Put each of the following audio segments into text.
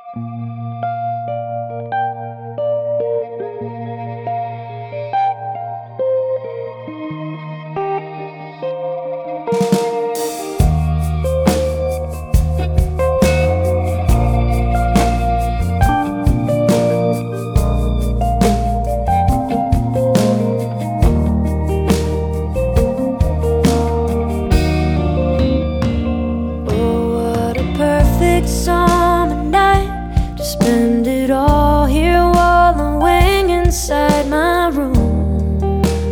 Summer night to spend it all here wallowing inside my room.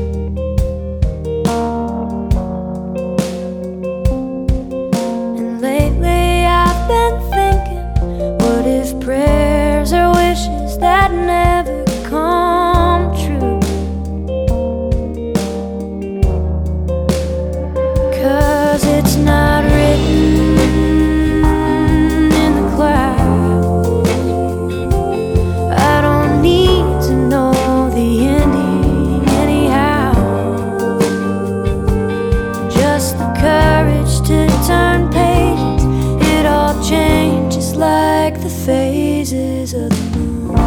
And lately I've been thinking, what if prayers are wishes that never come true? 'Cause it's not written to turn pages, it all changes like the phases of the moon.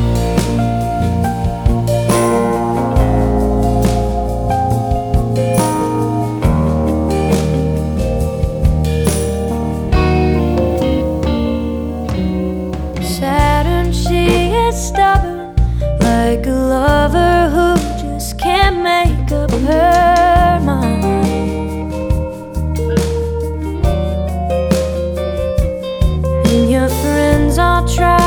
Saturn, she is stubborn, like a lover who just can't make up her mind. Your friends all try